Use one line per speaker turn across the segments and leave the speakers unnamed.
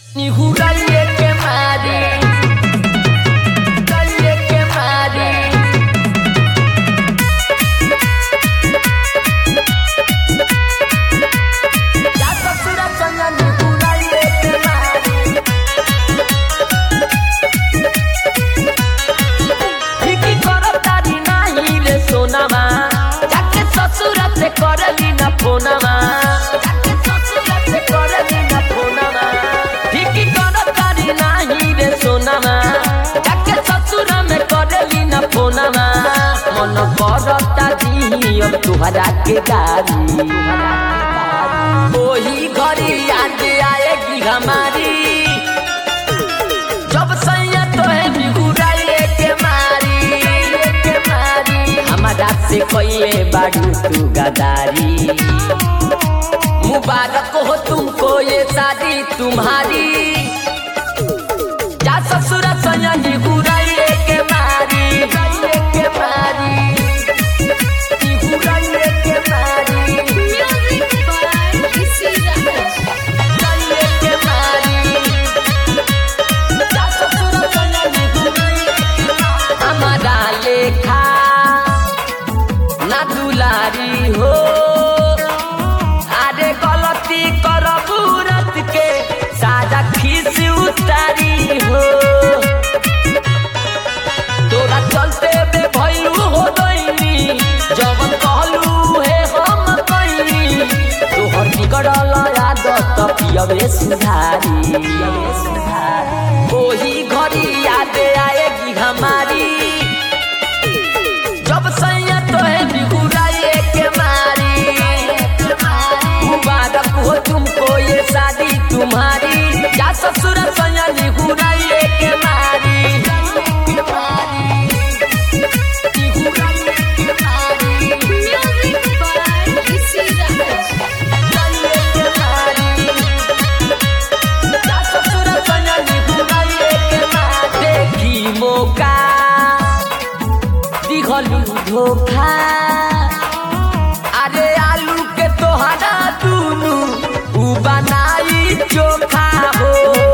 निहुराइए के मारी निहुराइए के मारी या ससुरा संग निहुराइए के मारी फिकी करब तारी नाही रे सोनामा जाके ससुरा से करली ना फोनामा जाके ससुरा से करली ना फोनामा फिकी करब तारी नाही रे सोनामा जाके ससुरा में करली ना फोनामा मन करता दी अब तुहरा के गारी ओही घड़ी याद आएगी हमारी जब सैया तो है निहुराइए के मारी हमारा से कइले बाड़ू तू गदारी मुबारक हो तुमको ये शादी तुम्हारी जा ससुरा सैया निहुराइए के मारी निहुराइए के मारी हमारा लेखा ना दुलारी हो अरे गलती करबू रत के साजा खीस उतारी हो तोरा चलते बे भइलू हो दैनी जवन कहलू हे हम कइनी तोहर बिगड़ल आदत पियबे सुधारी ओही घड़ी याद आएगी हमारी जब सैया तो है निहुराइए के मारी मुबारक हो तुमको ये शादी तुम्हारी या ससुरा सैया निहुराइए के मारी मौका दिखलू धोखा अरे आलू के तोहरा दूनु उ बनाई चोखा हो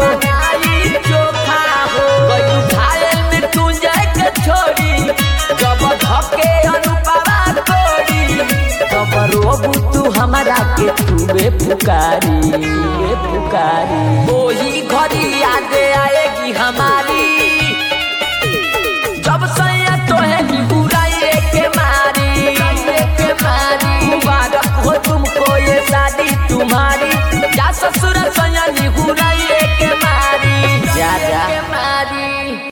गयू घायल में तू जाए के छोड़ी जब धके अनुपवा तोड़ी तब रोबू तू हमारा के तुबे पुकारी ओही घड़ी याद आएगी हमारी जब सैया तो है निहुराइए के मारी मुबारक हो तुमको ये शादी तुम्हारी या ससुरा सैया निहुराइए के मारी जा